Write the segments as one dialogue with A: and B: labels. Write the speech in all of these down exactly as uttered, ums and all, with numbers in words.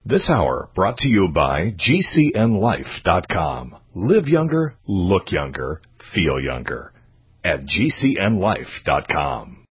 A: This hour brought to you by G C N life dot com. Live younger, look younger, feel younger at G C N life dot com.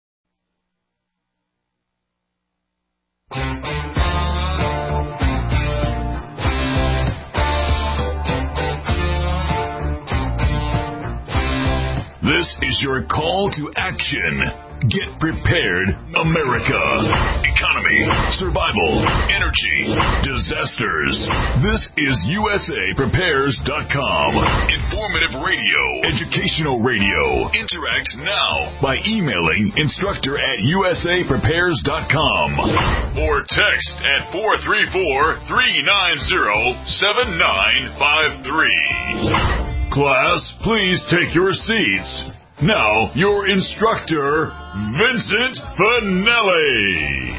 A: This is your call to action. Get prepared, America. Economy, survival, energy, disasters. This is U S A Prepares dot com. Informative radio, educational radio. Interact now by emailing instructor at U S A Prepares dot com or text at four three four, three nine zero, seven nine five three. Class, please take your seats. Now, your instructor, Vincent Finelli.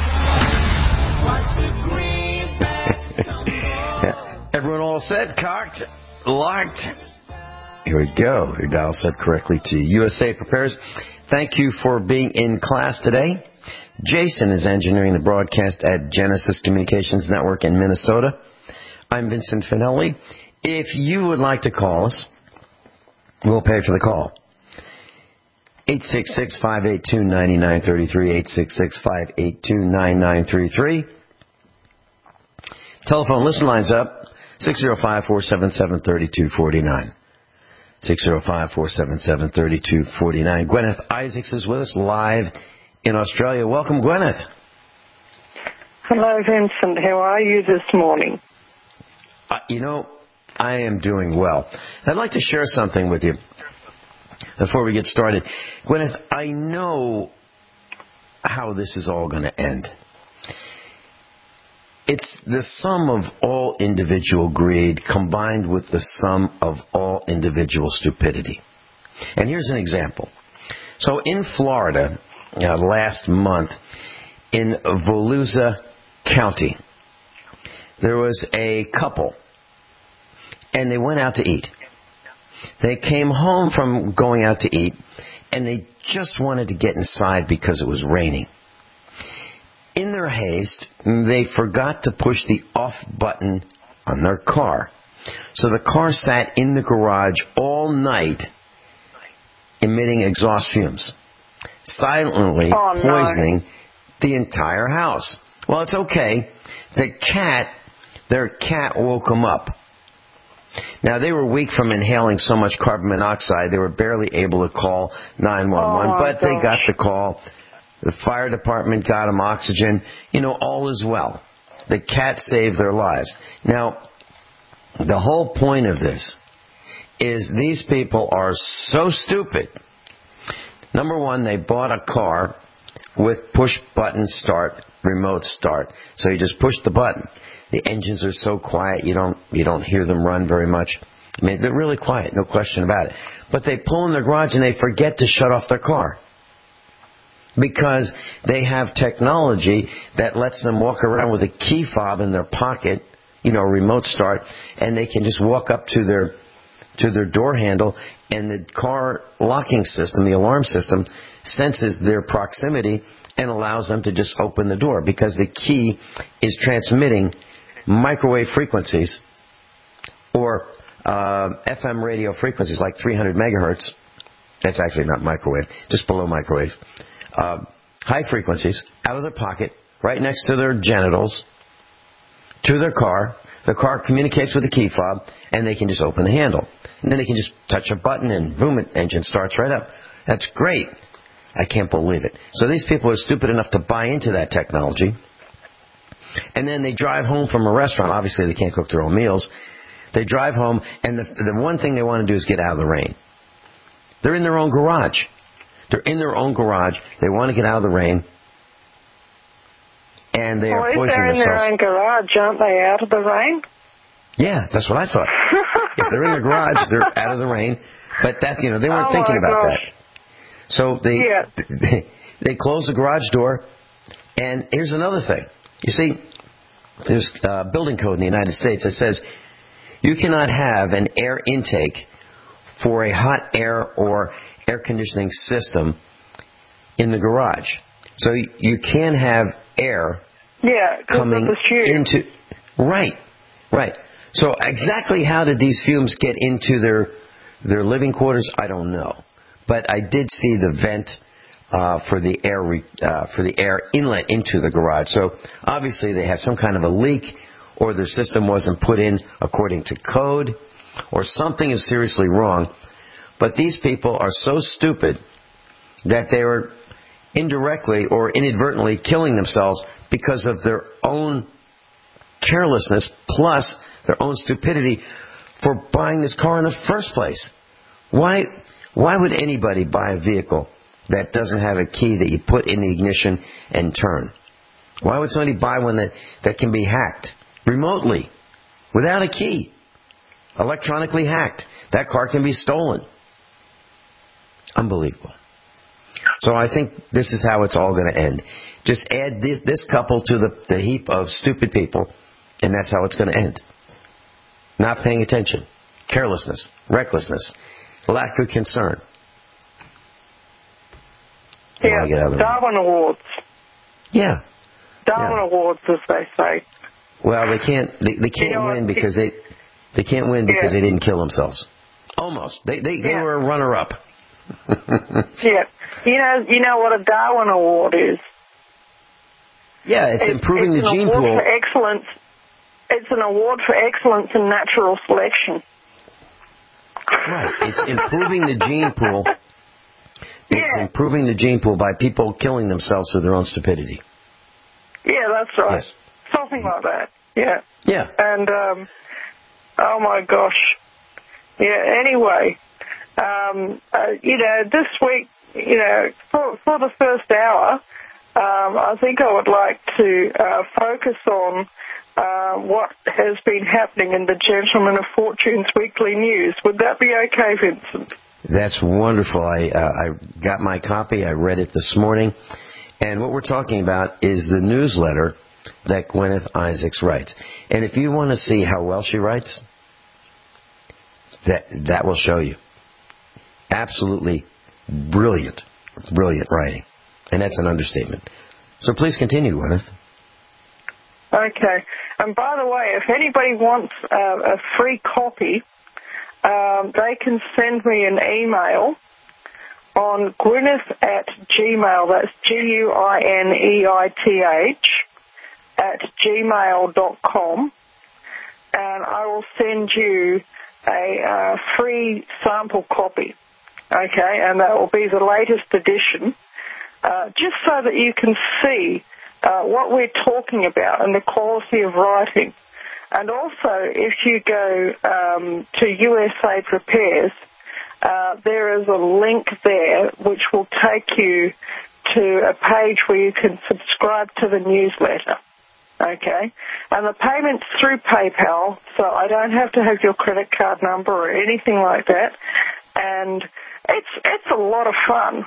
B: Everyone all set, cocked, locked? Here we go. Your dial set correctly to U S A Prepares. Thank you for being in class today. Jason is engineering the broadcast at Genesis Communications Network in Minnesota. I'm Vincent Finelli. If you would like to call us, we'll pay for the call. eight six six, five eight two, nine nine three three, eight six six, five eight two, nine nine three three. Telephone listen lines up, six oh five, four seven seven, three two four nine. six oh five, four seven seven, three two four nine. Gwyneth Isaacs is with us live in Australia. Welcome, Gwyneth.
C: Hello, Vincent. How are you this morning?
B: Uh, you know, I am doing well. I'd like to share something with you before we get started. Gwyneth, I know how this is all going to end. It's the sum of all individual greed combined with the sum of all individual stupidity. And here's an example. So in Florida, uh, last month, in Volusia County, there was a couple, and they went out to eat. They came home from going out to eat, and they just wanted to get inside because it was raining. In their haste, they forgot to push the off button on their car. So the car sat in the garage all night, emitting exhaust fumes, silently
C: oh,
B: poisoning
C: no.
B: the entire house. Well, it's okay. The cat, their cat woke them up. Now, they were weak from inhaling so much carbon monoxide, they were barely able to call nine one one,
C: oh,
B: but
C: gosh.
B: they got the call. The fire department got them oxygen. You know, all is well. The cat saved their lives. Now, the whole point of this is these people are so stupid. Number one, they bought a car with push-button start, remote start. So you just push the button. The engines are so quiet, you don't you don't hear them run very much. I mean, they're really quiet, no question about it. But they pull in their garage and they forget to shut off their car. Because they have technology that lets them walk around with a key fob in their pocket, you know, remote start, and they can just walk up to their to their door handle, and the car locking system, the alarm system, senses their proximity and allows them to just open the door because the key is transmitting microwave frequencies or uh, F M radio frequencies like three hundred megahertz. That's actually not microwave, just below microwave. Uh, high frequencies out of their pocket, right next to their genitals, to their car. The car communicates with the key fob, and they can just open the handle. And then they can just touch a button, and boom, the engine starts right up. That's great. I can't believe it. So these people are stupid enough to buy into that technology. And then they drive home from a restaurant. Obviously, they can't cook their own meals. They drive home, and the, the one thing they want to do is get out of the rain. They're in their own garage. They're in their own garage. They want to get out of the rain. And they
C: well,
B: are
C: if
B: poisoning
C: they're in
B: themselves.
C: their own garage, aren't they out of the rain?
B: Yeah, that's what I thought. If they're in the garage, they're out of the rain. But that, you know, they weren't
C: oh
B: thinking about
C: gosh.
B: that. So they,
C: yeah.
B: they they close the garage door. And here's another thing. You see, there's a building code in the United States that says you cannot have an air intake for a hot air or air conditioning system in the garage. So you can have air
C: yeah,
B: coming
C: the
B: into Right, right. So exactly how did these fumes get into their their living quarters? I don't know, but I did see the vent uh, for the air re, uh, for the air inlet into the garage. So obviously they had some kind of a leak, or their system wasn't put in according to code, or something is seriously wrong. But these people are so stupid that they were indirectly or inadvertently killing themselves because of their own carelessness plus their own stupidity for buying this car in the first place. Why why would anybody buy a vehicle that doesn't have a key that you put in the ignition and turn? Why would somebody buy one that, that can be hacked remotely without a key? Electronically hacked. That car can be stolen. Unbelievable. So I think this is how it's all going to end. Just add this, this couple to the, the heap of stupid people, and that's how it's going to end. Not paying attention. Carelessness. Recklessness. Lack of concern.
C: Yeah, Darwin Awards.
B: Yeah.
C: Darwin
B: yeah.
C: Awards, as they say.
B: Well, they can't. They, they can't you know win because they they can't win because yeah. they didn't kill themselves. Almost. They they, they yeah. were a runner-up.
C: yeah. You know. You know what a Darwin Award is.
B: Yeah, it's, it's improving
C: it's
B: the gene
C: pool.
B: For
C: excellence. It's an award for excellence in natural selection.
B: Right. It's improving the gene pool. It's
C: yeah.
B: improving the gene pool by people killing themselves through their own stupidity.
C: Yeah, that's right.
B: Yes.
C: Something like that. Yeah.
B: Yeah.
C: And, um, oh my gosh. Yeah, anyway, um, uh, you know, this week, you know, for, for the first hour, um, I think I would like to uh, focus on uh, what has been happening in the Gentleman of Fortune's weekly news. Would that be okay, Vincent?
B: That's wonderful. I, uh, I got my copy. I read it this morning. And what we're talking about is the newsletter that Gwyneth Isaacs writes. And if you want to see how well she writes, that that will show you. Absolutely brilliant, brilliant writing. And that's an understatement. So please continue, Gwyneth.
C: Okay. And by the way, if anybody wants uh, a free copy, um, they can send me an email on Gwyneth at Gmail. That's G U I N E I T H at gmail dot com. And I will send you a uh, free sample copy. Okay, and that will be the latest edition, uh, just so that you can see uh, what we're talking about and the quality of writing. And also, if you go um, to U S A Prepares, uh, there is a link there which will take you to a page where you can subscribe to the newsletter. Okay, and the payment's through PayPal, so I don't have to have your credit card number or anything like that. And it's it's a lot of fun.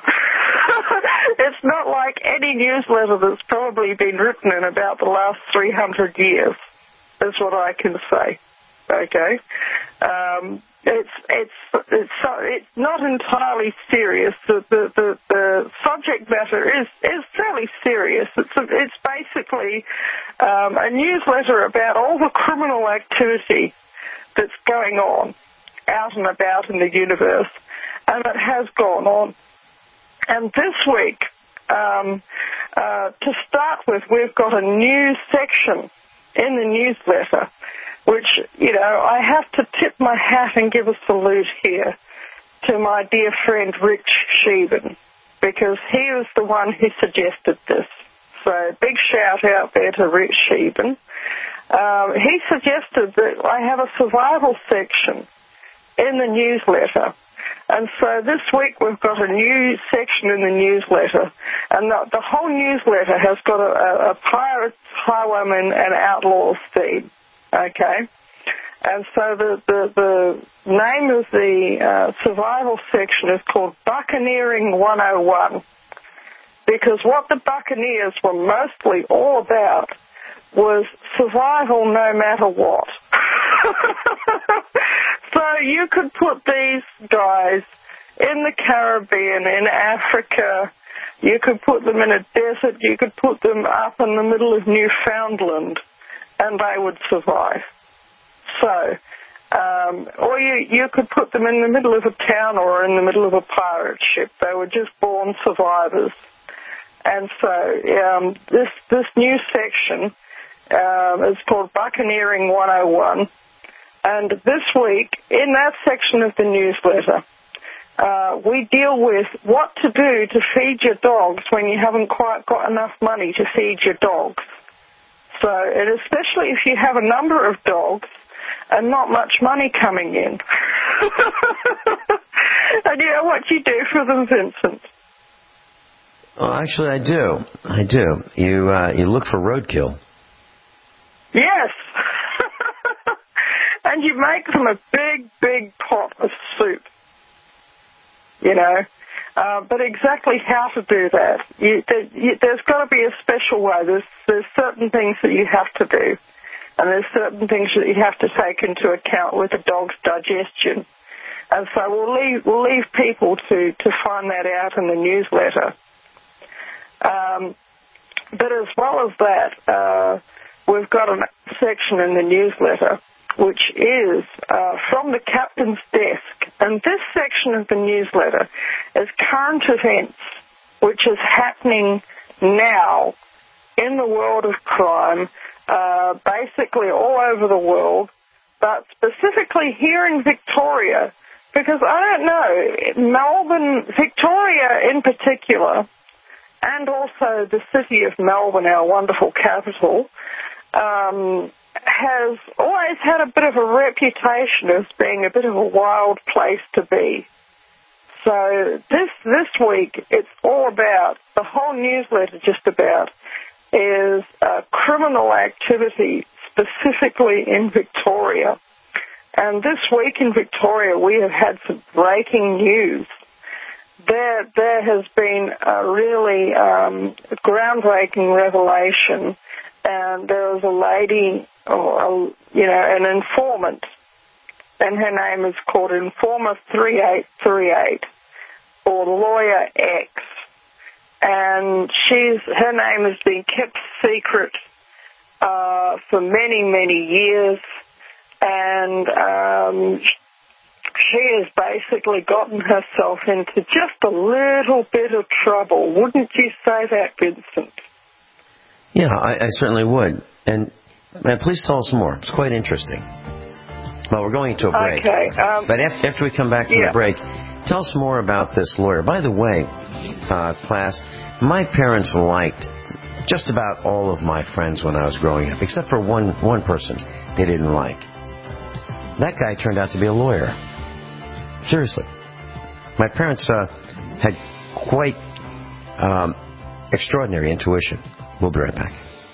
C: It's not like any newsletter that's probably been written in about the last three hundred years, is what I can say. Okay, um, it's it's it's it's not entirely serious. The the the, the subject matter is is fairly serious. It's a, it's basically um, a newsletter about all the criminal activity that's going on out and about in the universe, and it has gone on. And this week, um, uh, to start with, we've got a new section in the newsletter, which, you know, I have to tip my hat and give a salute here to my dear friend Rich Sheben, because he was the one who suggested this. So big shout out there to Rich Sheben. Um, he suggested that I have a survival section in the newsletter. And so this week we've got a new section in the newsletter, and the, the whole newsletter has got a, a pirates, highwaymen, and outlaws theme. Okay, and so the the, the name of the uh, survival section is called Buccaneering one oh one, because what the Buccaneers were mostly all about was survival no matter what. So you could put these guys in the Caribbean, in Africa, you could put them in a desert, you could put them up in the middle of Newfoundland, and they would survive. So, um, or you, you could put them in the middle of a town or in the middle of a pirate ship. They were just born survivors. And so um, this this new section um, is called Buccaneering one oh one. And this week, in that section of the newsletter, uh, we deal with what to do to feed your dogs when you haven't quite got enough money to feed your dogs. So, and especially if you have a number of dogs and not much money coming in. And you know what you do for them, Vincent?
B: Well, actually, I do. I do. You uh, you look for roadkill.
C: Yes. And you make them a big, big pot of soup. You know. Uh, but exactly how to do that, you, there, you, there's got to be a special way. There's, there's certain things that you have to do. And there's certain things that you have to take into account with a dog's digestion. And so we'll leave, we'll leave people to, to find that out in the newsletter. Um, but as well as that, uh, we've got a section in the newsletter which is uh, from the captain's desk. And this section of the newsletter is current events, which is happening now in the world of crime, uh, basically all over the world, but specifically here in Victoria, because I don't know, Melbourne, Victoria in particular, and also the city of Melbourne, our wonderful capital, um, has always had a bit of a reputation as being a bit of a wild place to be. So this this week, it's all about, the whole newsletter just about, is uh, criminal activity specifically in Victoria. And this week in Victoria, we have had some breaking news. There, there has been a really um, groundbreaking revelation, and there was a lady, or a, you know, an informant, and her name is called Informer three eight three eight, or Lawyer X, and she's her name has been kept secret uh, for many, many years, and um, she has basically gotten herself into just a little bit of trouble. Wouldn't you say that, Vincent?
B: Yeah, I, I certainly would. And, and please tell us more. It's quite interesting. Well, we're going to a break.
C: Okay. Um,
B: but after, after we come back from
C: yeah.
B: the break, tell us more about this lawyer. By the way, uh, class, my parents liked just about all of my friends when I was growing up, except for one, one person they didn't like. That guy turned out to be a lawyer. Seriously. My parents uh, had quite um, extraordinary intuition. We'll be right back.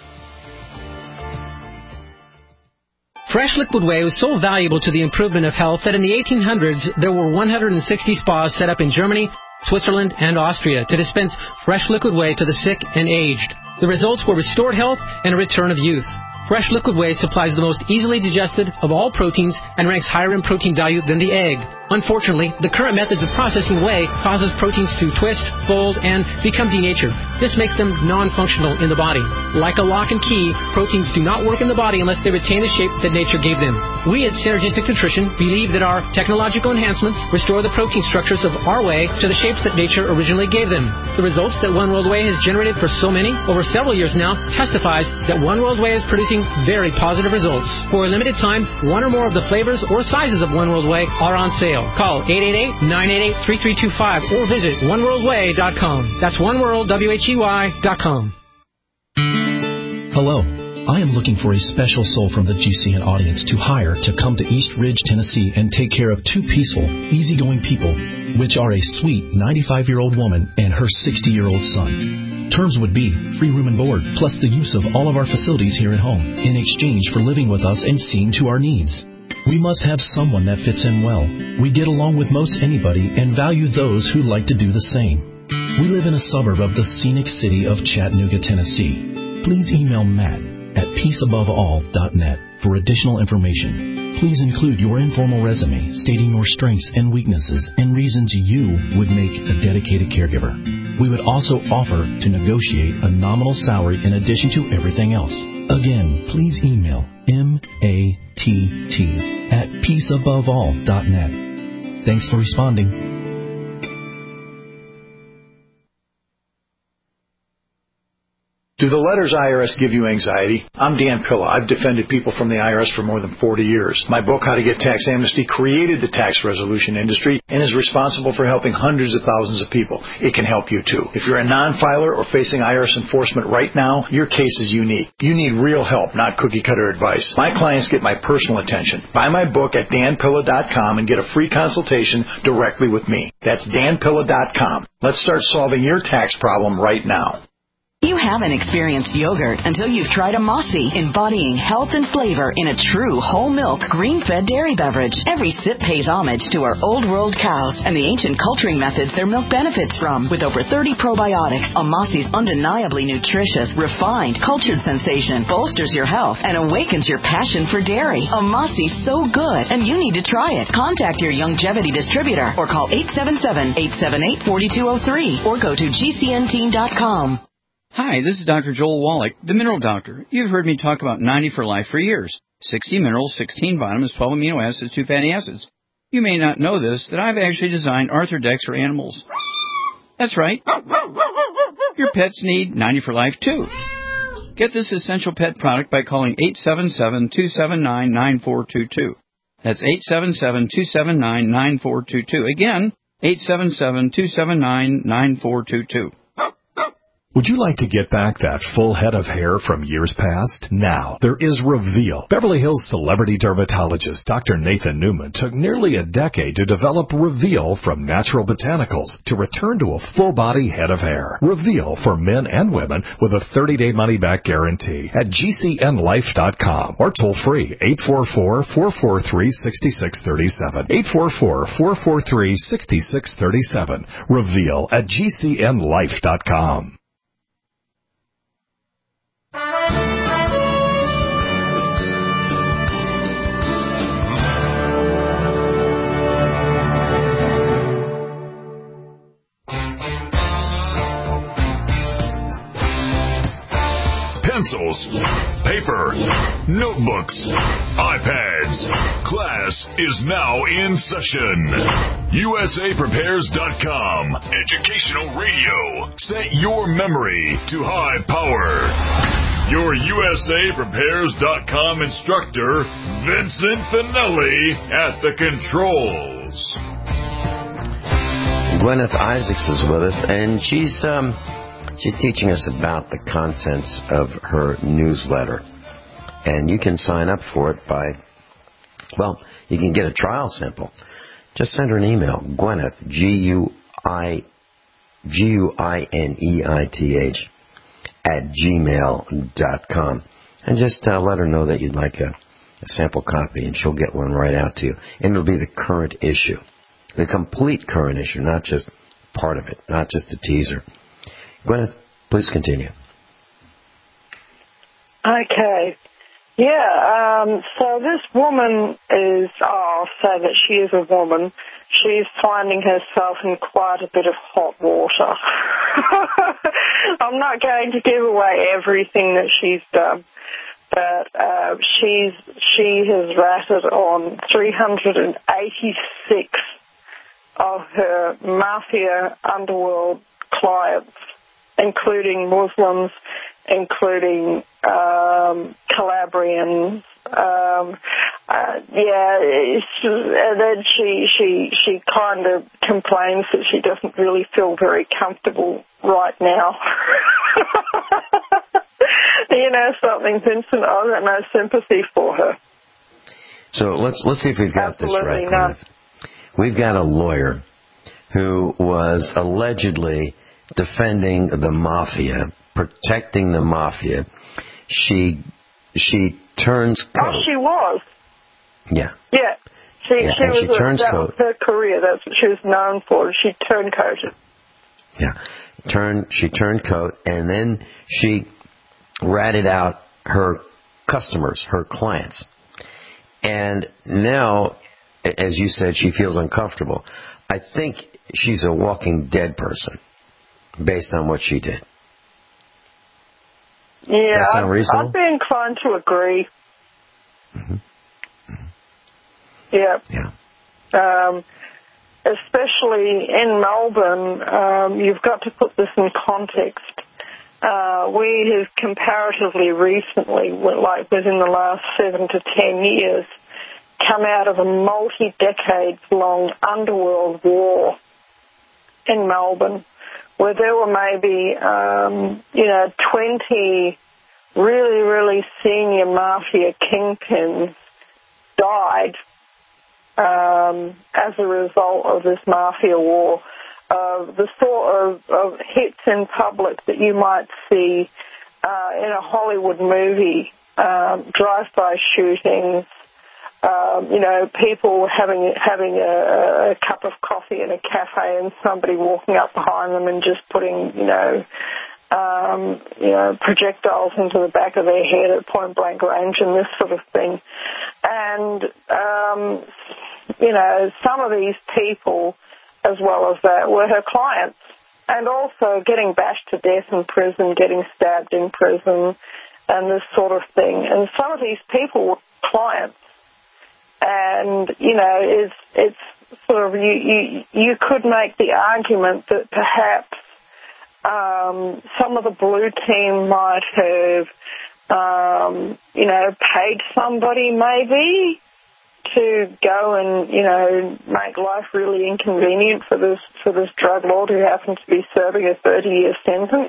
D: Fresh Liquid Whey was so valuable to the improvement of health that in the eighteen hundreds, there were one hundred sixty spas set up in Germany, Switzerland, and Austria to dispense fresh liquid whey to the sick and aged. The results were restored health and a return of youth. Fresh Liquid Whey supplies the most easily digested of all proteins and ranks higher in protein value than the egg. Unfortunately, the current methods of processing whey causes proteins to twist, fold, and become denatured. This makes them non-functional in the body. Like a lock and key, proteins do not work in the body unless they retain the shape that nature gave them. We at Synergistic Nutrition believe that our technological enhancements restore the protein structures of our whey to the shapes that nature originally gave them. The results that One World Whey has generated for so many, over several years now, testifies that One World Whey is producing very positive results. For a limited time, one or more of the flavors or sizes of One World Whey are on sale. Call eight eight eight, nine eight eight, three three two five or visit one world whey dot com. That's one world w h e y dot com.
E: Hello. I am looking for a special soul from the G C N audience to hire to come to East Ridge, Tennessee and take care of two peaceful, easygoing people, which are a sweet ninety-five-year-old woman and her sixty-year-old son. Terms would be free room and board, plus the use of all of our facilities here at home, in exchange for living with us and seeing to our needs. We must have someone that fits in well. We get along with most anybody and value those who like to do the same. We live in a suburb of the scenic city of Chattanooga, Tennessee. Please email Matt at peace above all dot net for additional information. Please include your informal resume stating your strengths and weaknesses and reasons you would make a dedicated caregiver. We would also offer to negotiate a nominal salary in addition to everything else. Again, please email M A T T at peace above all dot net. Thanks for responding.
F: Do the letters I R S give you anxiety? I'm Dan Pilla. I've defended people from the I R S for more than forty years. My book, How to Get Tax Amnesty, created the tax resolution industry and is responsible for helping hundreds of thousands of people. It can help you, too. If you're a non-filer or facing I R S enforcement right now, your case is unique. You need real help, not cookie-cutter advice. My clients get my personal attention. Buy my book at dan pilla dot com and get a free consultation directly with me. That's dan pilla dot com. Let's start solving your tax problem right now.
G: You haven't experienced yogurt until you've tried a Mossy, embodying health and flavor in a true whole milk, green-fed dairy beverage. Every sip pays homage to our old world cows and the ancient culturing methods their milk benefits from. With over thirty probiotics, a Mossy's undeniably nutritious, refined, cultured sensation bolsters your health and awakens your passion for dairy. A Mossy's so good, and you need to try it. Contact your Youngevity distributor or call eight seven seven, eight seven eight, four two zero three or go to G C N team dot com.
H: Hi, this is Doctor Joel Wallach, the Mineral Doctor. You've heard me talk about ninety for Life for years. sixty minerals, sixteen vitamins, twelve amino acids, two fatty acids. You may not know this, that I've actually designed Arthrodex for animals. That's right. Your pets need ninety for Life, too. Get this essential pet product by calling eight seven seven, two seven nine, nine four two two. That's eight seven seven, two seven nine, nine four two two. Again, eight seven seven, two seven nine, nine four two two.
I: Would you like to get back that full head of hair from years past? Now, there is Reveal. Beverly Hills celebrity dermatologist Doctor Nathan Newman took nearly a decade to develop Reveal from natural botanicals to return to a full-body head of hair. Reveal for men and women with a thirty-day money-back guarantee at G C N life dot com or toll-free eight four four, four four three, six six three seven. eight four four, four four three, six six three seven. Reveal at G C N life dot com.
A: Pencils, paper, notebooks, iPads. Class is now in session. U S A prepares dot com. Educational radio. Set your memory to high power. Your U S A prepares dot com instructor, Vincent Finelli, at the controls.
B: Gwyneth Isaacs is with us, and she's um. She's teaching us about the contents of her newsletter. And you can sign up for it by, well, you can get a trial sample. Just send her an email, Gwyneth, G U I N E I T H, at gmail dot com. And just uh, let her know that you'd like a, a sample copy, and she'll get one right out to you. And it'll be the current issue, the complete current issue, not just part of it, not just a teaser. Gwyneth, please continue.
C: Okay. Yeah, um, so this woman is, oh, I'll say that she is a woman. She's finding herself in quite a bit of hot water. I'm not going to give away everything that she's done, but uh, she's she has ratted on three hundred eighty-six of her mafia underworld clients, including Muslims, including um, Calabrians. Um, uh, yeah, and then she she she kind of complains that she doesn't really feel very comfortable right now. You know something, Vincent? I've got no sympathy for her.
B: So let's let's see if we've got
C: Absolutely
B: this right.
C: not.
B: Gwyneth. We've got a lawyer who was allegedly defending the mafia, protecting the mafia. She she turns coat.
C: Oh, she was.
B: Yeah.
C: Yeah. She,
B: yeah,
C: she
B: and
C: was
B: she
C: a,
B: turns
C: that
B: coat.
C: was her career. That's what she was known for. She turncoated.
B: Yeah. Turn she turned coat, and then she ratted out her customers, her clients. And now, as you said, she feels uncomfortable. I think she's a walking dead person, based on what she did.
C: Yeah,
B: Does that sound
C: I'd,
B: reasonable?
C: I'd be inclined to agree.
B: Mm-hmm.
C: Yeah.
B: Yeah.
C: Um, especially in Melbourne, um, you've got to put this in context. Uh, we have comparatively recently, like within the last seven to ten years, come out of a multi-decades-long underworld war in Melbourne, where there were maybe, um, you know, twenty really, really senior mafia kingpins died um, as a result of this mafia war. Uh, the sort of, of hits in public that you might see uh, in a Hollywood movie, um, drive-by shootings, um, you know, people having having a, a cup of coffee in a cafe and somebody walking up behind them and just putting, you know, um, you know, projectiles into the back of their head at point-blank range and this sort of thing. And, um, you know, some of these people, as well as that, were her clients. And also getting bashed to death in prison, getting stabbed in prison, and this sort of thing. And some of these people were clients. And, you know, it's, it's sort of, you, you, you could make the argument that perhaps um, some of the blue team might have, um, you know, paid somebody maybe to go and, you know, make life really inconvenient for this for this drug lord who happens to be serving a thirty-year sentence.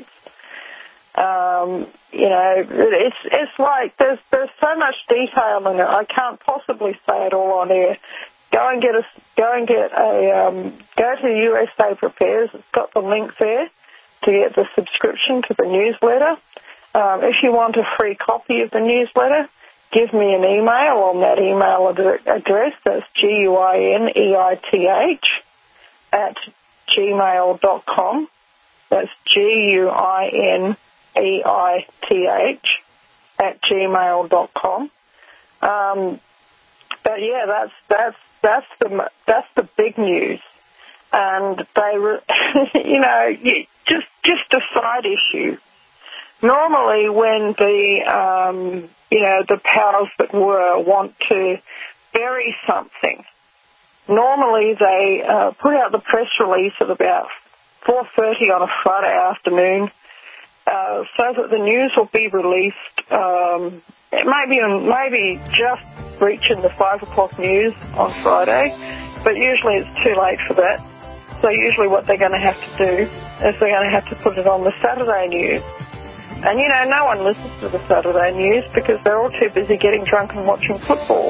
C: Um, you know, it's it's like there's there's so much detail in it. I can't possibly say it all on air. Go and get a go and get a um, go to U S A Prepares. It's got the link there to get the subscription to the newsletter. Um, if you want a free copy of the newsletter, give me an email on that email ad- address. That's G U I N E I T H at gmail dot com. That's G U I N E I T H at gmail dot com. Um, but yeah, that's that's that's the that's the big news. And they, re- you know, just just a side issue. Normally, when the um, you know the powers that were want to bury something, normally they uh, put out the press release at about four thirty on a Friday afternoon, uh, so that the news will be released. Um, it may be maybe just reaching the five o'clock news on Friday, but usually it's too late for that. So usually, what they're going to have to do is they're going to have to put it on the Saturday news. And, you know, no one listens to the Saturday news because they're all too busy getting drunk and watching football.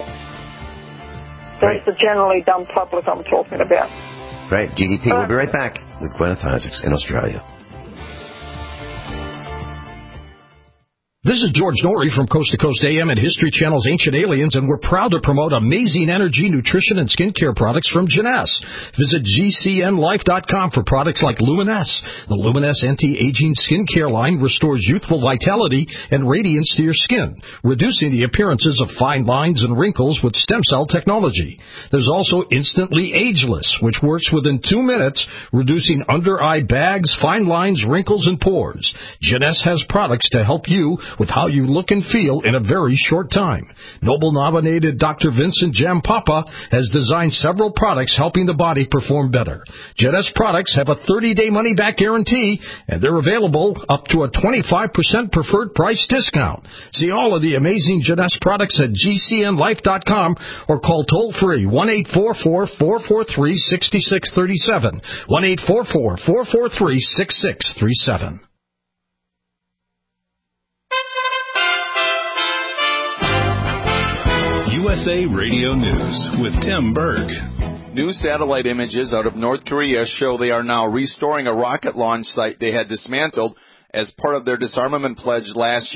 C: That's right. The generally dumb public I'm talking about.
B: Right, G D P. Uh, we'll be right back with Gwyneth Isaacs in Australia.
J: This is George Norrie from Coast to Coast A M and History Channel's Ancient Aliens, and we're proud to promote amazing energy, nutrition, and skincare products from Jeunesse. Visit G C N life dot com for products like Luminesse. The Luminesse anti-aging skincare line restores youthful vitality and radiance to your skin, reducing the appearances of fine lines and wrinkles with stem cell technology. There's also Instantly Ageless, which works within two minutes, reducing under-eye bags, fine lines, wrinkles, and pores. Jeunesse has products to help you with how you look and feel in a very short time. Nobel-nominated Doctor Vincent Jampapa has designed several products helping the body perform better. Jeunesse products have a thirty-day money-back guarantee, and they're available up to a twenty-five percent preferred price discount. See all of the amazing Jeunesse products at G C N life dot com or call toll-free one eight four four, four four three, six six three seven, one eight four four, four four three, six six three seven.
A: U S A Radio News with Tim Berg.
K: New satellite images out of North Korea show they are now restoring a rocket launch site they had dismantled as part of their disarmament pledge last year.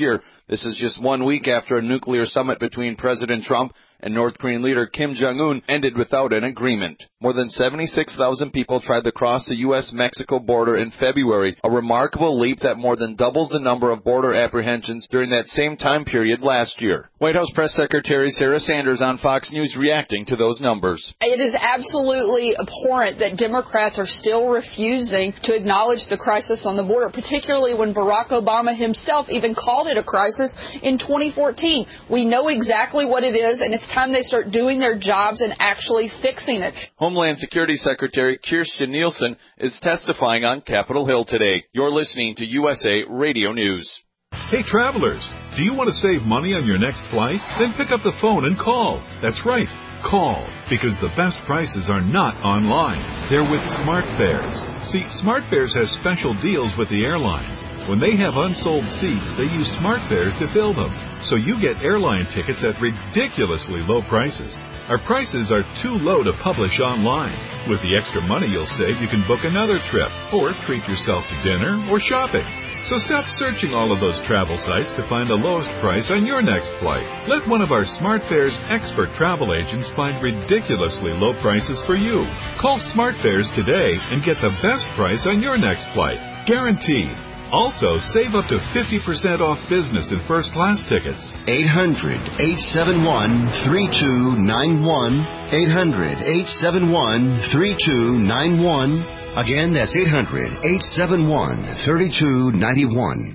K: This is just one week after a nuclear summit between President Trump and North Korean leader Kim Jong-un ended without an agreement. More than seventy-six thousand people tried to cross the U S Mexico border in February, a remarkable leap that more than doubles the number of border apprehensions during that same time period last year. White House Press Secretary Sarah Sanders on Fox News reacting to those numbers.
L: It is absolutely abhorrent that Democrats are still refusing to acknowledge the crisis on the border, particularly when Barack Obama himself even called it a crisis in twenty fourteen. We know exactly what it is, and it's time they start doing their jobs and actually fixing it.
K: Homeland Security Secretary Kirstjen Nielsen is testifying on Capitol Hill today. You're listening to U S A Radio News.
M: Hey, travelers, do you want to save money on your next flight? Then pick up the phone and call. That's right, call, because the best prices are not online. They're with SmartFares. See, SmartFares has special deals with the airlines. When they have unsold seats, they use SmartFares to fill them. So you get airline tickets at ridiculously low prices. Our prices are too low to publish online. With the extra money you'll save, you can book another trip or treat yourself to dinner or shopping. So stop searching all of those travel sites to find the lowest price on your next flight. Let one of our SmartFares expert travel agents find ridiculously low prices for you. Call SmartFares today and get the best price on your next flight. Guaranteed. Also, save up to fifty percent off business and first class tickets.
N: eight hundred, eight seven one, three two nine one. eight hundred, eight seven one, three two nine one. Again, that's eight hundred, eight seven one, three two nine one.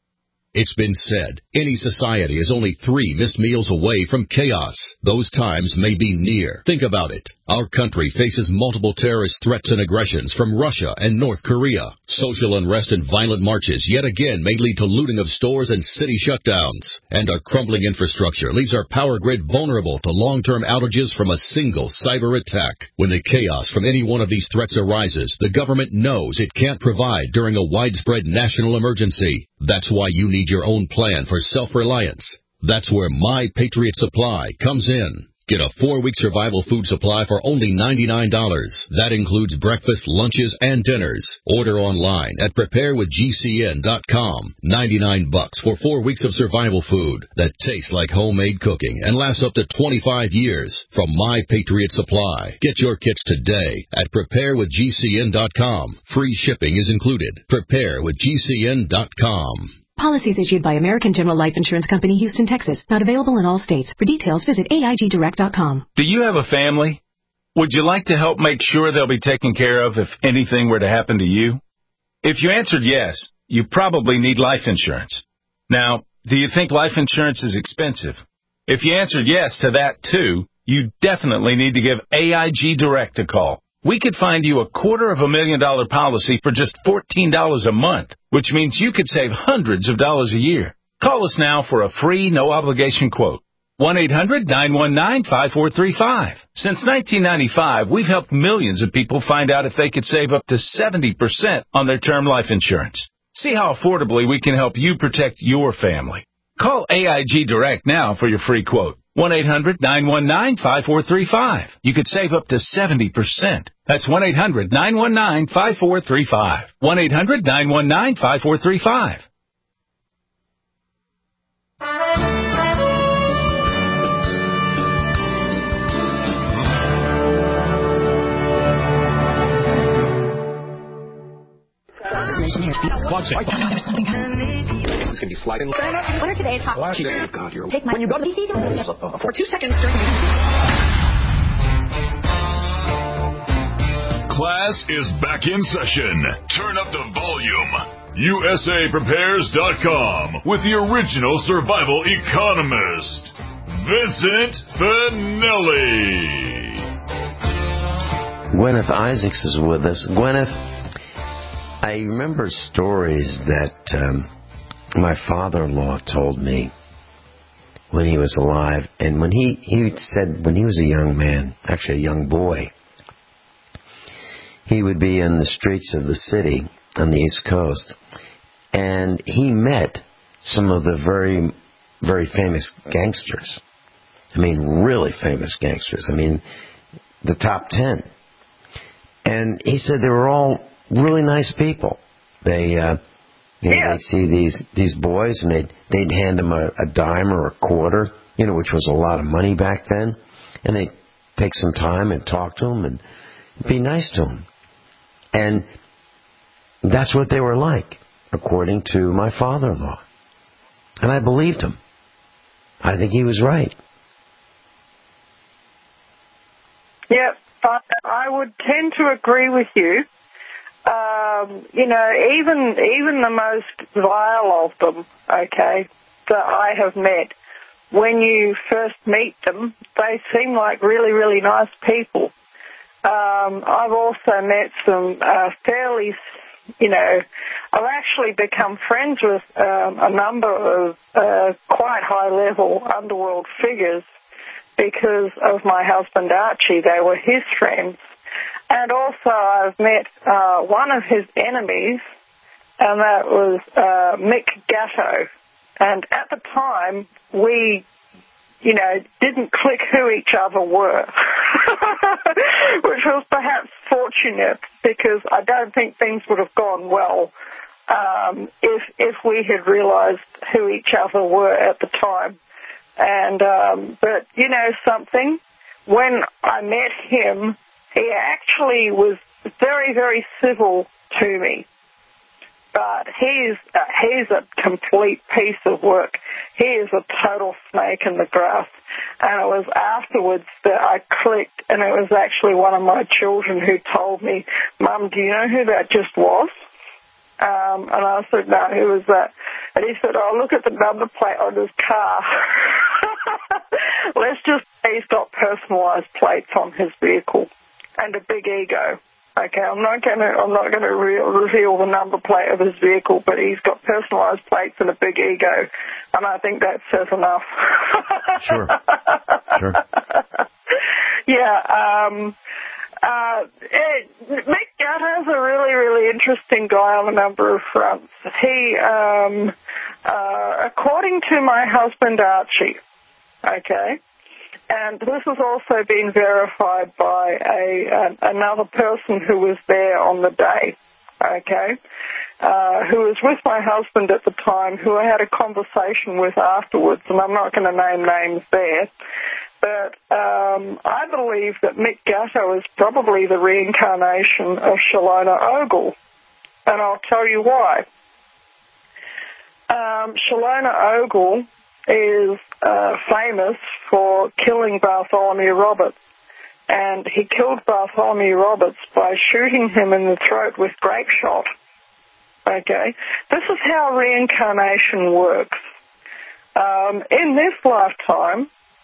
O: It's been said, any society is only three missed meals away from chaos. Those times may be near. Think about it. Our country faces multiple terrorist threats and aggressions from Russia and North Korea. Social unrest and violent marches yet again may lead to looting of stores and city shutdowns. And our crumbling infrastructure leaves our power grid vulnerable to long-term outages from a single cyber attack. When the chaos from any one of these threats arises, the government knows it can't provide during a widespread national emergency. That's why you need your own plan for self-reliance. That's where My Patriot Supply comes in. Get a four-week survival food supply for only ninety-nine dollars. That includes breakfast, lunches, and dinners. Order online at prepare with G C N dot com. ninety-nine bucks for four weeks of survival food that tastes like homemade cooking and lasts up to twenty-five years from My Patriot Supply. Get your kits today at prepare with G C N dot com. Free shipping is included. prepare with G C N dot com.
P: Policies issued by American General Life Insurance Company, Houston, Texas. Not available in all states. For details, visit A I G direct dot com.
Q: Do you have a family? Would you like to help make sure they'll be taken care of if anything were to happen to you? If you answered yes, you probably need life insurance. Now, do you think life insurance is expensive? If you answered yes to that too, you definitely need to give A I G Direct a call. We could find you a quarter of a million dollar policy for just fourteen dollars a month, which means you could save hundreds of dollars a year. Call us now for a free, no-obligation quote. one eight hundred nine one nine five four three five. Since nineteen ninety-five, we've helped millions of people find out if they could save up to seventy percent on their term life insurance. See how affordably we can help you protect your family. Call A I G Direct now for your free quote. one eight hundred nine one nine five four three five. You could save up to seventy percent. That's one eight hundred nine one nine five four three five. one eight hundred nine one nine five four three five.
R: It's going to be sliding. What are today's hot? Oh, God, you're Take my, when you go to the for two seconds during
A: Class is back in session. Turn up the volume. U S A Prepares dot com with the original survival economist, Vincent Finelli.
B: Gwyneth Isaacs is with us. Gwyneth, I remember stories that um, my father-in-law told me when he was alive, and when he, he said when he was a young man, actually a young boy, he would be in the streets of the city on the East Coast, and he met some of the very, very famous gangsters. I mean, really famous gangsters. I mean, the top ten. And he said they were all really nice people. They uh, You know,
C: yeah.
B: they'd see these, these boys, and they'd, they'd hand them a, a dime or a quarter, you know, which was a lot of money back then, and they'd take some time and talk to them and be nice to them. And that's what they were like, according to my father-in-law. And I believed him. I think he was right.
C: Yeah, but I would tend to agree with you. Um, you know, even even the most vile of them, okay, that I have met, when you first meet them, they seem like really, really nice people. Um, I've also met some uh, fairly, you know, I've actually become friends with um, a number of uh, quite high-level underworld figures because of my husband Archie. They were his friends. And also I've met uh, one of his enemies, and that was uh, Mick Gatto. And at the time, we, you know, didn't click who each other were, which was perhaps fortunate, because I don't think things would have gone well um, if if we had realized who each other were at the time. And um, but you know something, when I met him, he actually was very, very civil to me. But he's uh, he's a complete piece of work. He is a total snake in the grass. And it was afterwards that I clicked, and it was actually one of my children who told me, "Mum, do you know who that just was?" Um, and I said, "No, who was that?" And he said, "Oh, look at the number plate on his car." Let's just say he's got personalised plates on his vehicle and a big ego. Okay, I'm not going to I'm not going to re- reveal the number plate of his vehicle, but he's got personalised plates and a big ego, and I think that says enough.
B: Sure. Sure.
C: Yeah. Um, uh, it, Mick Gatto's a really, really interesting guy on a number of fronts. He, um, uh, according to my husband Archie, okay, and this has also been verified by a, a another person who was there on the day, okay, uh, who was with my husband at the time, who I had a conversation with afterwards, and I'm not going to name names there, but um, I believe that Mick Gatto is probably the reincarnation of Shalona Ogle, and I'll tell you why. Um, Shalona Ogle is uh, famous for killing Bartholomew Roberts, and he killed Bartholomew Roberts by shooting him in the throat with grape shot. Okay, this is how reincarnation works. Um, in this lifetime,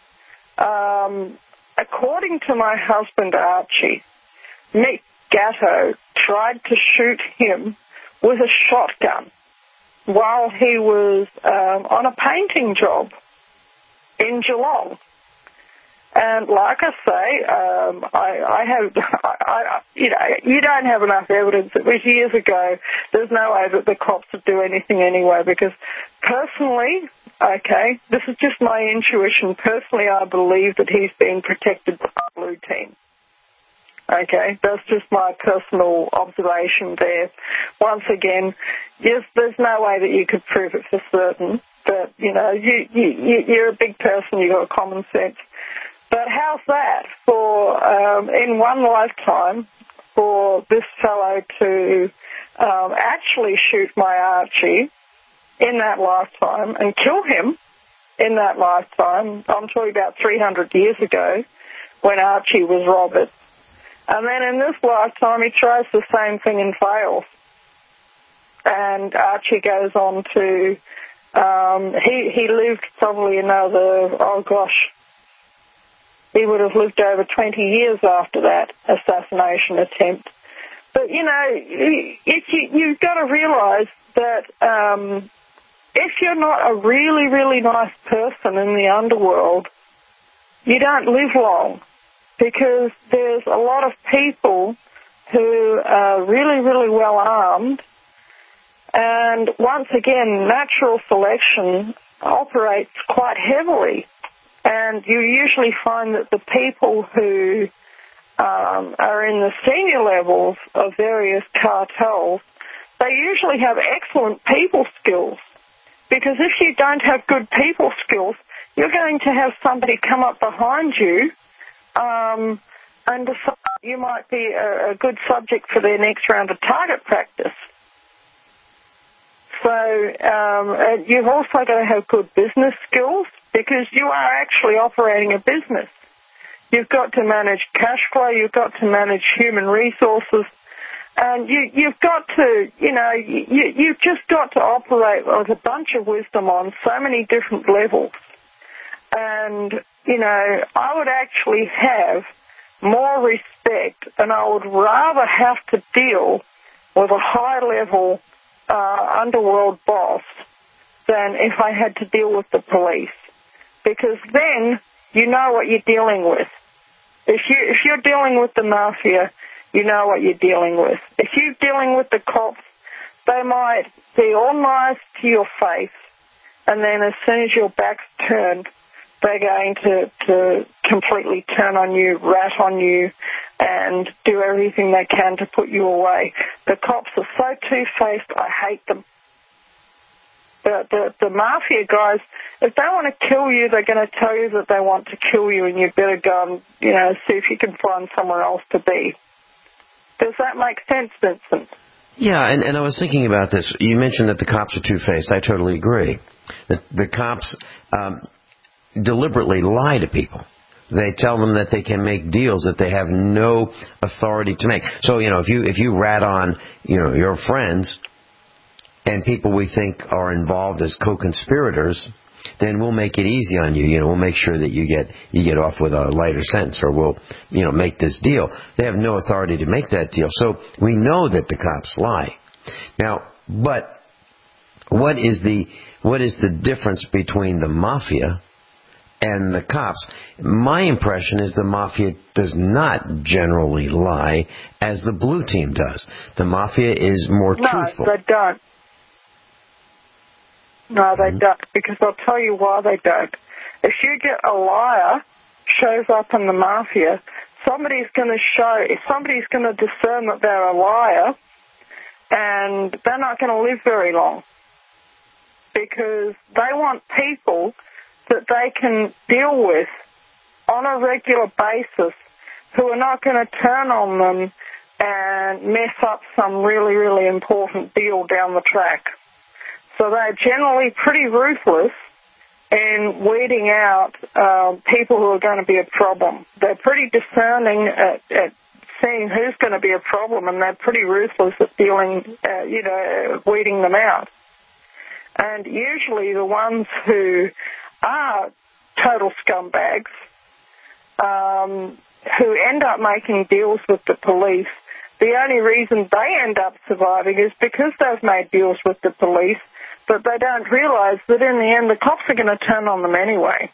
C: um, according to my husband Archie, Mick Gatto tried to shoot him with a shotgun while he was um, on a painting job in Geelong. And like I say, um, I, I have, I, I, you know, you don't have enough evidence. It was years ago. There's no way that the cops would do anything anyway, because personally, okay, this is just my intuition. Personally, I believe that he's being protected by the blue team. Okay, that's just my personal observation there. Once again, yes, there's no way that you could prove it for certain, but, you know, you, you, you're a big person, you've got common sense. But how's that for, um, in one lifetime, for this fellow to um, actually shoot my Archie in that lifetime and kill him in that lifetime? I'm talking about three hundred years ago when Archie was Robert. And then in this lifetime, he tries the same thing and fails. And Archie goes on to, um, he, he lived probably another, oh gosh, he would have lived over twenty years after that assassination attempt. But, you know, if you, you've got to realize that um, if you're not a really, really nice person in the underworld, you don't live long. Because there's a lot of people who are really, really well armed. And once again, natural selection operates quite heavily. And you usually find that the people who um, are in the senior levels of various cartels they usually have excellent people skills. Because if you don't have good people skills, you're going to have somebody come up behind you um, and decide you might be a, a good subject for their next round of target practice. So um, you've also got to have good business skills because you are actually operating a business. You've got to manage cash flow. You've got to manage human resources. And you, you've got to, you know, you, you've just got to operate with a bunch of wisdom on so many different levels. And, you know, I would actually have more respect and I would rather have to deal with a high-level uh, underworld boss than if I had to deal with the police. Because then you know what you're dealing with. If, you, if you're dealing with the mafia, you know what you're dealing with. If you're dealing with the cops, they might be all nice to your face, and then as soon as your back's turned, they're going to, to completely turn on you, rat on you, and do everything they can to put you away. The cops are so two-faced, I hate them. The, the, the mafia guys, if they want to kill you, they're going to tell you that they want to kill you, and you better go and, you know, see if you can find somewhere else to be. Does that make sense, Vincent?
B: Yeah, and, and I was thinking about this. You mentioned that the cops are two-faced. I totally agree. The, the cops um, deliberately lie to people. They tell them that they can make deals that they have no authority to make. So, you know, if you if you rat on, you know, your friends and people we think are involved as co-conspirators, then we'll make it easy on you. You know, we'll make sure that you get you get off with a lighter sentence, or we'll, you know, make this deal. They have no authority to make that deal. So we know that the cops lie. Now, but what is the what is the difference between the mafia and the cops? My impression is the mafia does not generally lie as the blue team does. The mafia is more
C: no,
B: truthful.
C: No, they don't. No, they don't, because I'll tell you why they don't. If you get a liar shows up in the mafia, somebody's going to show, if somebody's going to discern that they're a liar, and they're not going to live very long, because they want people that they can deal with on a regular basis who are not going to turn on them and mess up some really, really important deal down the track. So they're generally pretty ruthless in weeding out um, people who are going to be a problem. They're pretty discerning at, at seeing who's going to be a problem, and they're pretty ruthless at dealing, uh, you know, weeding them out. And usually the ones who are total scumbags, um, who end up making deals with the police, the only reason they end up surviving is because they've made deals with the police, but they don't realize that in the end the cops are going to turn on them anyway.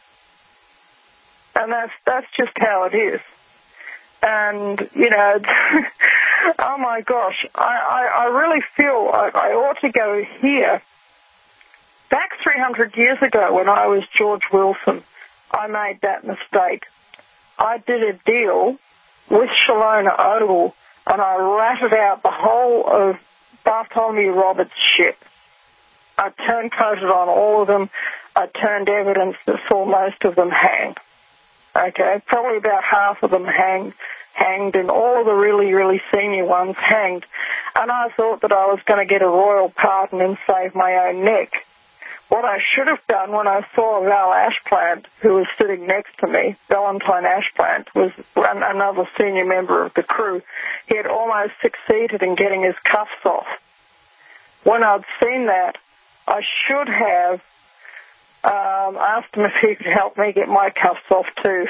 C: And that's that's just how it is. And, you know, oh my gosh, I, I, I really feel I, I ought to go here. Back three hundred years ago when I was George Wilson, I made that mistake. I did a deal with Shalona Ogle, and I ratted out the whole of Bartholomew Roberts' ship. I turncoated on all of them. I turned evidence that saw most of them hang. Okay, probably about half of them hanged, hanged, and all of the really, really senior ones hanged. And I thought that I was going to get a royal pardon and save my own neck. What I should have done when I saw Val Ashplant, who was sitting next to me, Valentine Ashplant, was another senior member of the crew. He had almost succeeded in getting his cuffs off. When I'd seen that, I should have um, asked him if he could help me get my cuffs off too.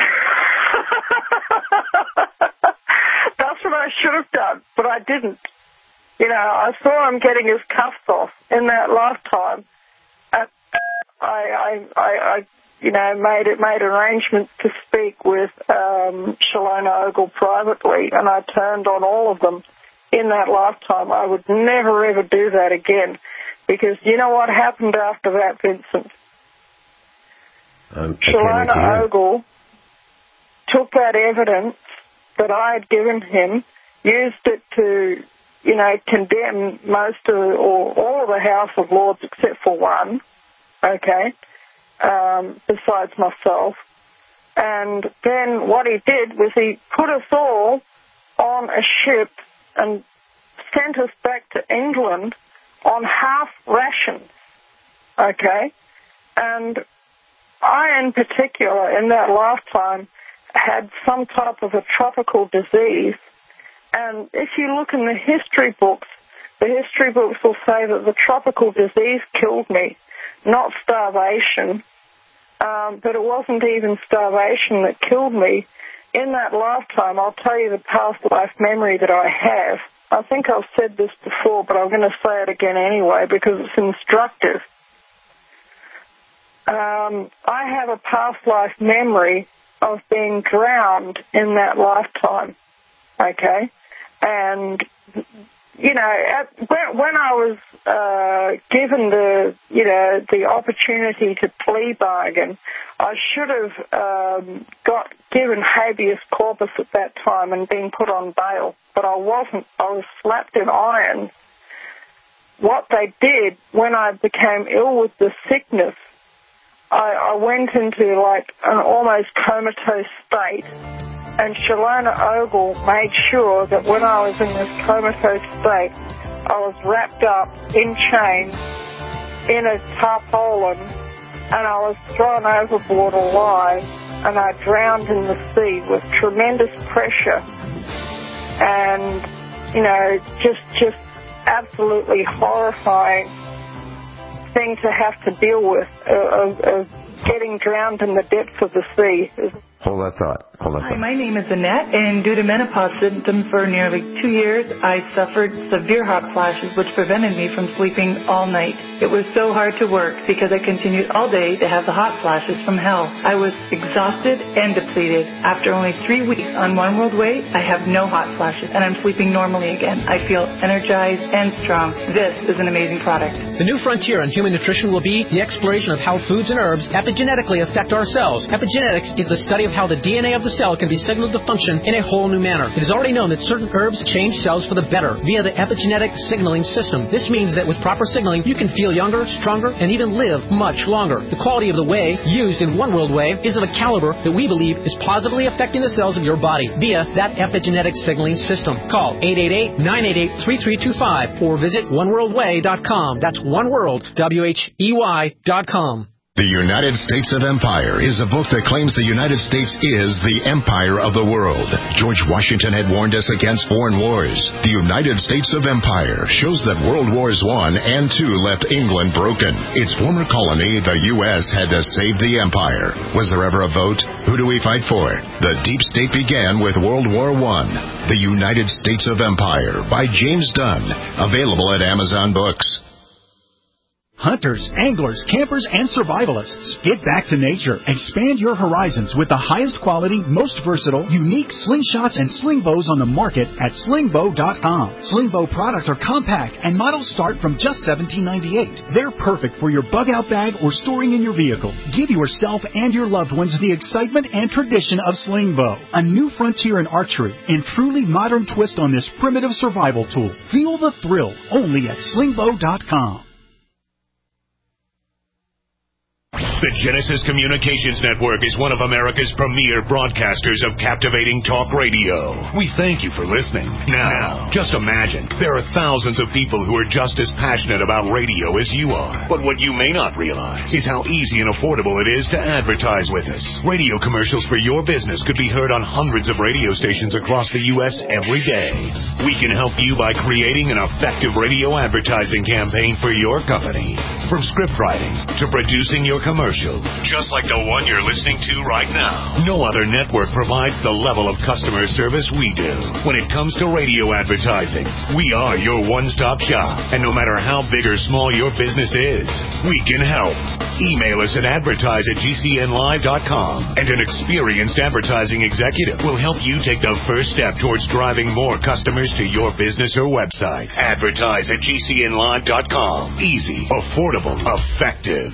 C: That's what I should have done, but I didn't. You know, I saw him getting his cuffs off in that lifetime. I, I, I, I, you know, made it made arrangements to speak with um, Shalona Ogle privately, and I turned on all of them in that lifetime. I would never ever do that again, because you know what happened after that, Vincent?
B: Um,
C: Shalona Ogle took that evidence that I had given him, used it to you know, condemn most of, or all of the House of Lords except for one, okay, um, besides myself. And then what he did was he put us all on a ship and sent us back to England on half rations, okay? And I, in particular, in that lifetime, had some type of a tropical disease. And if you look in the history books, the history books will say that the tropical disease killed me, not starvation. Um, but it wasn't even starvation that killed me. In that lifetime, I'll tell you the past life memory that I have. I think I've said this before, but I'm going to say it again anyway because it's instructive. Um, I have a past life memory of being drowned in that lifetime, okay? And, you know, at, when, when I was uh, given the, you know, the opportunity to plea bargain, I should have um, got given habeas corpus at that time and been put on bail, but I wasn't. I was slapped in irons. What they did when I became ill with the sickness, I, I went into like an almost comatose state, and Shalona Ogle made sure that when I was in this comatose state, I was wrapped up in chains in a tarpaulin, and I was thrown overboard alive, and I drowned in the sea with tremendous pressure, and, you know, just just absolutely horrifying thing to have to deal with, uh, of, of getting drowned in the depths of the sea.
B: Hold that thought. Hold that
S: Hi,
B: thought.
S: my name is Annette, and due to menopause symptoms for nearly two years, I suffered severe hot flashes, which prevented me from sleeping all night. It was so hard to work because I continued all day to have the hot flashes from hell. I was exhausted and depleted. After only three weeks on One World Way, I have no hot flashes, and I'm sleeping normally again. I feel energized and strong. This is an amazing product.
D: The new frontier in human nutrition will be the exploration of how foods and herbs epigenetically affect our cells. Epigenetics is the study of how the D N A of the cell can be signaled to function in a whole new manner. It is already known that certain herbs change cells for the better via the epigenetic signaling system. This means that with proper signaling, you can feel younger, stronger, and even live much longer. The quality of the whey used in One World Whey is of a caliber that we believe is positively affecting the cells of your body via that epigenetic signaling system. Call eight eight eight, nine eight eight, three three two five or visit one world way dot com. That's One World, W H E Y dot com.
A: The United States of Empire is a book that claims the United States is the empire of the world. George Washington had warned us against foreign wars. The United States of Empire shows that World Wars One and Two left England broken. Its former colony, the U S, had to save the empire. Was there ever a vote? Who do we fight for? The deep state began with World War One. The United States of Empire by James Dunn. Available at Amazon Books.
T: Hunters, anglers, campers, and survivalists, get back to nature. Expand your horizons with the highest quality, most versatile, unique slingshots and sling bows on the market at sling bow dot com. Sling bow products are compact and models start from just seventeen ninety-eight. They're perfect for your bug-out bag or storing in your vehicle. Give yourself and your loved ones the excitement and tradition of sling bow, a new frontier in archery and truly modern twist on this primitive survival tool. Feel the thrill only at sling bow dot com.
A: The Genesis Communications Network is one of America's premier broadcasters of captivating talk radio. We thank you for listening. Now, just imagine, there are thousands of people who are just as passionate about radio as you are. But what you may not realize is how easy and affordable it is to advertise with us. Radio commercials for your business could be heard on hundreds of radio stations across the U S every day. We can help you by creating an effective radio advertising campaign for your company. From script writing to producing your commercial, just like the one you're listening to right now. No other network provides the level of customer service we do. When it comes to radio advertising, we are your one-stop shop. And no matter how big or small your business is, we can help. Email us at advertise at G C N live dot com, and an experienced advertising executive will help you take the first step towards driving more customers to your business or website. Advertise at G C N live dot com. Easy, affordable, effective.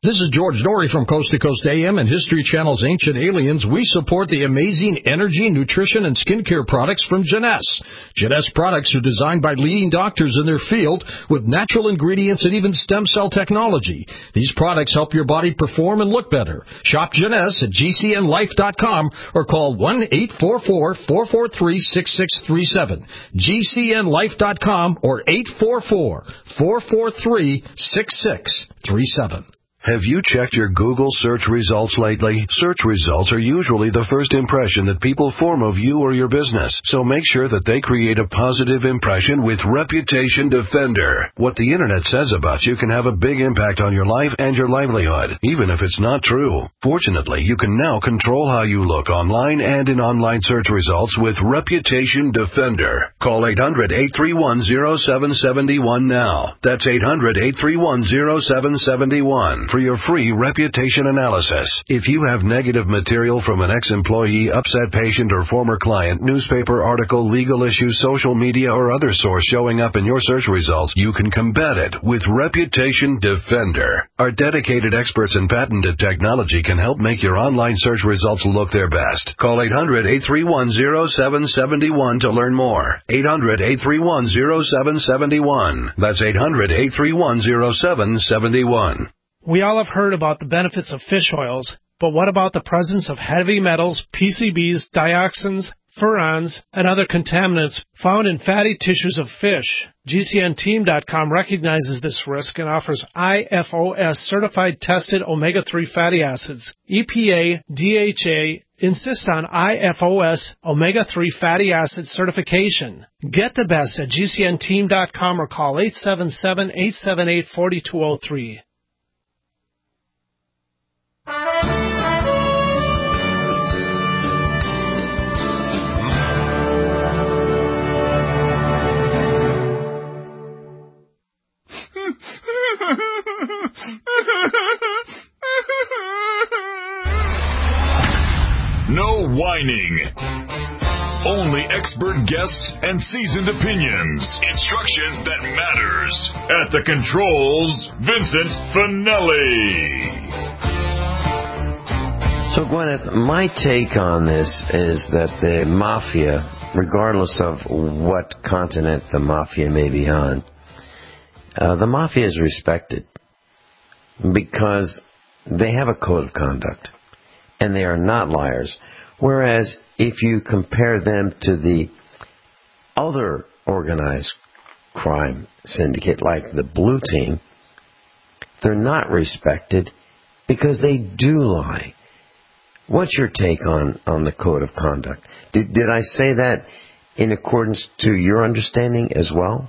J: This is George Norrie from Coast to Coast A M and History Channel's Ancient Aliens. We support the amazing energy, nutrition, and skincare products from Jeunesse. Jeunesse products are designed by leading doctors in their field with natural ingredients and even stem cell technology. These products help your body perform and look better. Shop Jeunesse at G C N life dot com or call one eight four four, four four three, six six three seven. G C N life dot com or eight four four, four four three, six six three seven.
U: Have you checked your Google search results lately? Search results are usually the first impression that people form of you or your business, so make sure that they create a positive impression with Reputation Defender. What the Internet says about you can have a big impact on your life and your livelihood, even if it's not true. Fortunately, you can now control how you look online and in online search results with Reputation Defender. Call eight hundred, eight three one, zero seven seven one now. That's eight hundred, eight three one, zero seven seven one. For your free reputation analysis. If you have negative material from an ex-employee, upset patient, or former client, newspaper article, legal issue, social media, or other source showing up in your search results, you can combat it with Reputation Defender. Our dedicated experts in patented technology can help make your online search results look their best. Call eight hundred, eight three one, zero seven seven one to learn more. eight hundred, eight three one, zero seven seven one. That's eight hundred, eight three one, zero seven seven one.
V: We all have heard about the benefits of fish oils, but what about the presence of heavy metals, P C Bs, dioxins, furans, and other contaminants found in fatty tissues of fish? G C N team dot com recognizes this risk and offers I F O S certified tested omega three fatty acids. E P A, D H A insist on I F O S omega three fatty acid certification. Get the best at G C N team dot com or call eight seven seven, eight seven eight, four two zero three.
A: No whining. Only expert guests and seasoned opinions. Instruction that matters. At the controls, Vincent Finelli.
B: So, Gwyneth, my take on this is that the mafia, regardless of what continent the mafia may be on, uh, the mafia is respected because they have a code of conduct and they are not liars. Whereas if you compare them to the other organized crime syndicate like the Blue Team, they're not respected because they do lie. What's your take on, on the code of conduct? Did, did I say that in accordance to your understanding as well?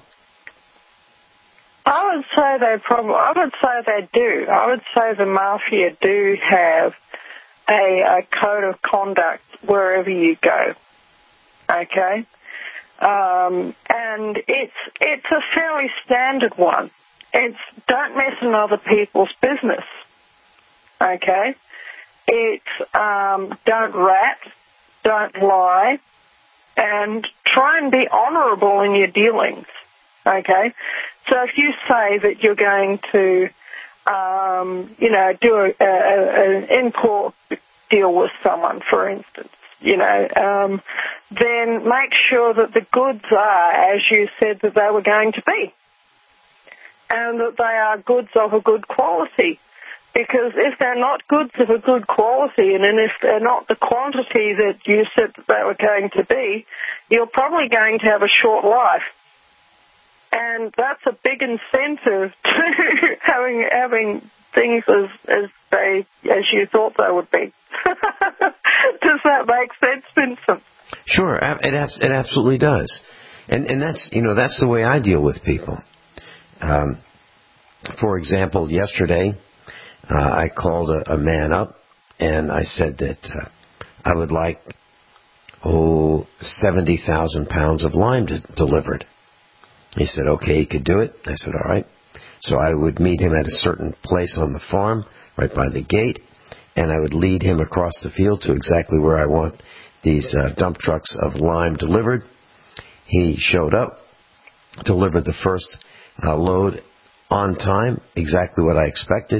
C: I would say they probably, I would say they do. I would say the mafia do have a, a code of conduct wherever you go. Okay? Um, and it's, it's a fairly standard one. It's don't mess in other people's business. Okay? It's um, don't rat, don't lie, and try and be honourable in your dealings. Okay? So if you say that you're going to, um, you know, do a, a, an in-court deal with someone, for instance, you know, um, then make sure that the goods are, as you said, that they were going to be, and that they are goods of a good quality. Because if they're not goods of a good quality, and then if they're not the quantity that you said that they were going to be, you're probably going to have a short life. And that's a big incentive to having having things as as they as you thought they would be. Does that make sense, Vincent?
B: Sure, it it absolutely does, and and that's you know that's the way I deal with people. Um, for example, yesterday uh, I called a, a man up and I said that uh, I would like oh seventy thousand pounds of lime de- delivered. He said, okay, he could do it. I said, all right. So I would meet him at a certain place on the farm, right by the gate, and I would lead him across the field to exactly where I want these uh, dump trucks of lime delivered. He showed up, delivered the first uh, load on time, exactly what I expected,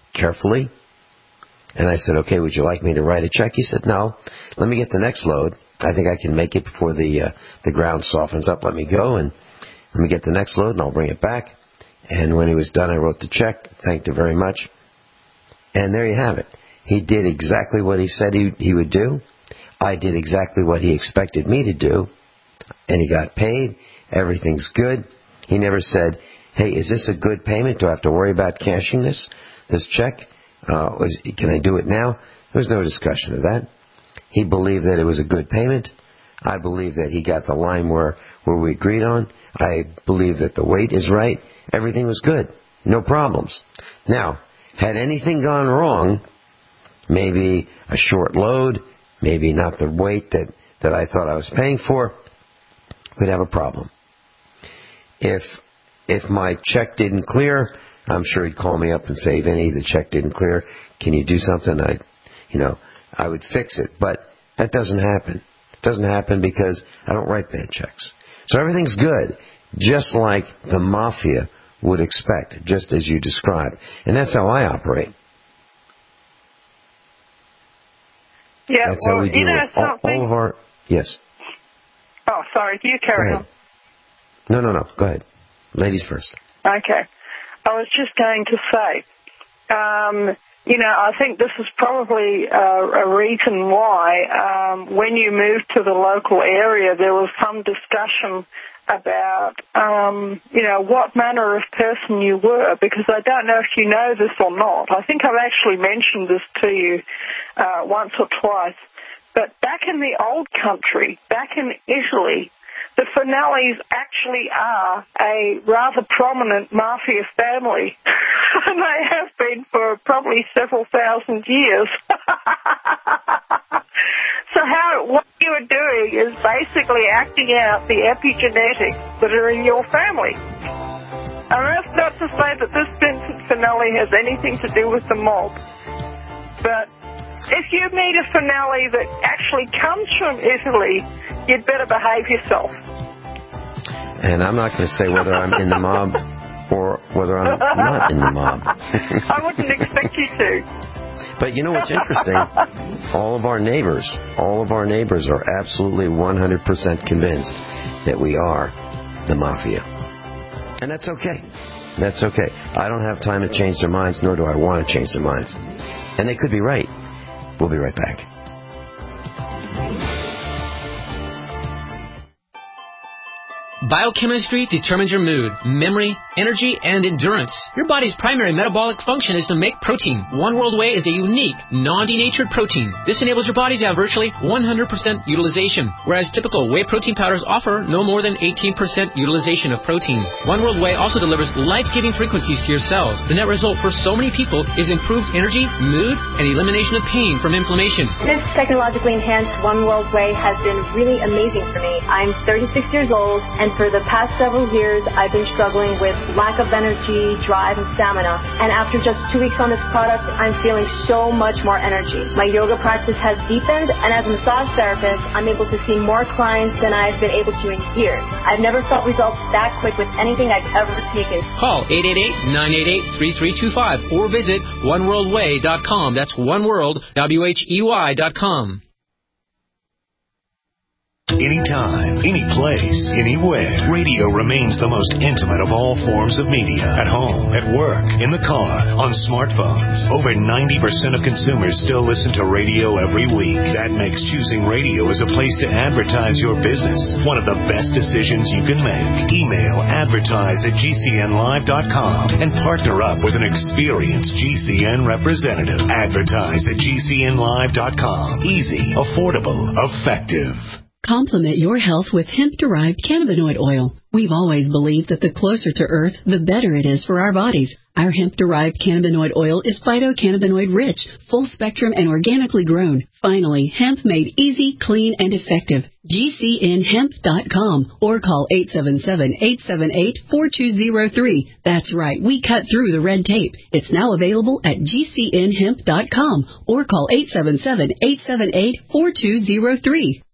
B: carefully. And I said, okay, would you like me to write a check? He said, no, let me get the next load. I think I can make it before the uh, the ground softens up. Let me go and let me get the next load and I'll bring it back. And when he was done, I wrote the check, thanked him very much. And there you have it. He did exactly what he said he, he would do. I did exactly what he expected me to do. And he got paid. Everything's good. He never said, hey, is this a good payment? Do I have to worry about cashing this, this check? Uh, was, can I do it now? There was no discussion of that. He believed that it was a good payment. I believe that he got the line where, where we agreed on. I believe that the weight is right. Everything was good. No problems. Now, had anything gone wrong, maybe a short load, maybe not the weight that, that I thought I was paying for, we'd have a problem. If if my check didn't clear, I'm sure he'd call me up and say, Vinny, the check didn't clear. Can you do something? I, you know, I would fix it. But that doesn't happen. It doesn't happen because I don't write bad checks. So everything's good, just like the mafia would expect, just as you described. And that's how I operate.
C: Yeah,
B: that's
C: well,
B: how we deal
C: you know
B: with all, all of our... Yes.
C: Oh, sorry. Do you carry on?
B: No, no, no. Go ahead. Ladies first.
C: Okay. I was just going to say, um, you know, I think this is probably uh, a reason why um, when you moved to the local area, there was some discussion about, um, you know, what manner of person you were, because I don't know if you know this or not. I think I've actually mentioned this to you uh, once or twice. But back in the old country, back in Italy, the Finellis actually are a rather prominent mafia family, and they have been for probably several thousand years. So how what you are doing is basically acting out the epigenetics that are in your family. And that's not to say that this Vincent Finelli has anything to do with the mob, but if you meet a Finelli that actually comes from Italy, you'd better behave yourself.
B: And I'm not going to say whether I'm in the mob or whether I'm not in the mob.
C: I wouldn't expect you to.
B: But you know what's interesting? All of our neighbors, all of our neighbors are absolutely one hundred percent convinced that we are the mafia. And that's okay. That's okay. I don't have time to change their minds, nor do I want to change their minds. And they could be right. We'll be right back.
D: Biochemistry determines your mood, memory, energy, and endurance. Your body's primary metabolic function is to make protein. One World Whey is a unique, non-denatured protein. This enables your body to have virtually one hundred percent utilization, whereas typical whey protein powders offer no more than eighteen percent utilization of protein. One World Whey also delivers life-giving frequencies to your cells. The net result for so many people is improved energy, mood, and elimination of pain from inflammation.
E: This technologically enhanced One World Whey has been really amazing for me. I'm thirty-six years old, and for the past several years, I've been struggling with lack of energy, drive, and stamina. And after just two weeks on this product, I'm feeling so much more energy. My yoga practice has deepened, and as a massage therapist, I'm able to see more clients than I've been able to in years. I've never felt results that quick with anything I've ever taken.
D: Call eight eight eight, nine eight eight, three three two five or visit one world way dot com. That's one world, W H E Y dot com.
U: Anytime, any place, anywhere, radio remains the most intimate of all forms of media. At home, at work, in the car, on smartphones. Over ninety percent of consumers still listen to radio every week. That makes choosing radio as a place to advertise your business one of the best decisions you can make. Email advertise at G C N live dot com and partner up with an experienced G C N representative. Advertise at G C N live dot com. Easy, affordable, effective.
F: Complement your health with hemp-derived cannabinoid oil. We've always believed that the closer to Earth, the better it is for our bodies. Our hemp-derived cannabinoid oil is phytocannabinoid-rich, full-spectrum, and organically grown. Finally, hemp made easy, clean, and effective. G C N hemp dot com or call eight seven seven, eight seven eight, four two zero three. That's right, we cut through the red tape. It's now available at G C N hemp dot com or call eight seven seven, eight seven eight, four two zero three.